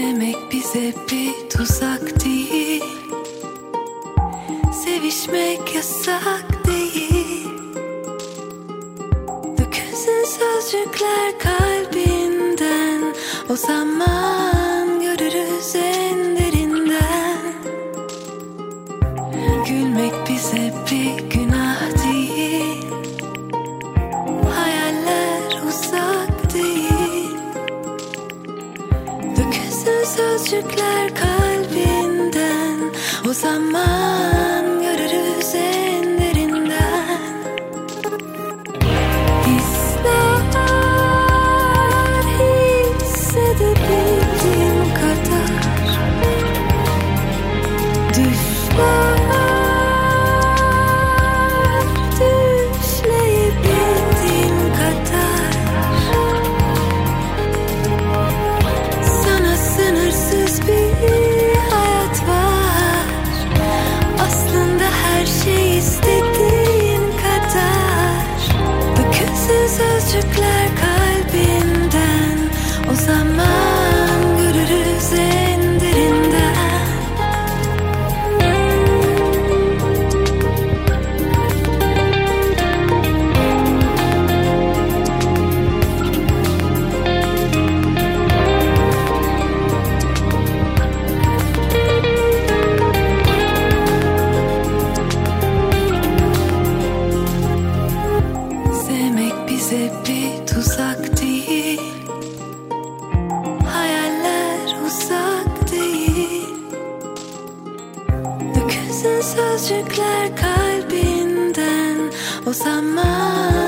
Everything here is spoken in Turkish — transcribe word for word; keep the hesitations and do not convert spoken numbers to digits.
Sevmek bize bir tuzak değil, sevişmek yasak değil. Dökülsün sözcükler kalbinden, o zaman görürüz en derinden. Gülmek bize bir günah değil, hayaller uzak değil. Dökülsün sözcükler kalbinden, o zaman görürüz en derinden. Hisler hissedebildiğim kadar, düşler düşleyebildiğim kadar. Sana sınırsız bir hayat var, aslında her şey istediğin kadar. Dökülsün sözcükler kalbinden, o zaman görürüz en derinden. Sevmek bize bir tuzak değil, hayaller uzak değil. Dökülsün sözcükler kalbinden, o zaman